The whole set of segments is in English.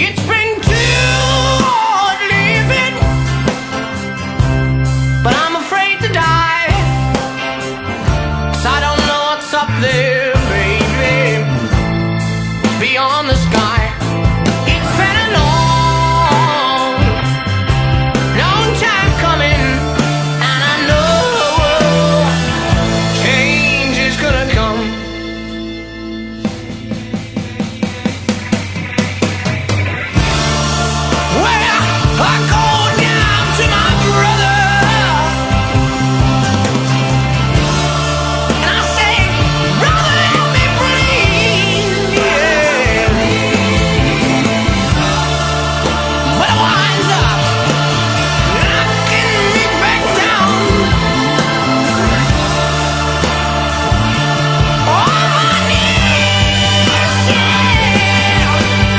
It's been too hard living, but I'm afraid to die, 'cause I don't know what's up there, baby, beyond the sky. It's been a long, long time coming, and I know change is gonna come. Well, I go down to my brother and I say, brother, let me breathe, yeah. But it winds up knocking me back down on my knees, yeah.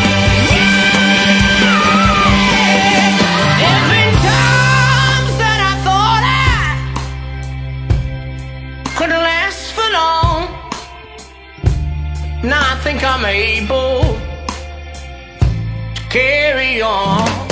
There's been times that I thought I couldn't last for long. Now I think I'm able to carry on.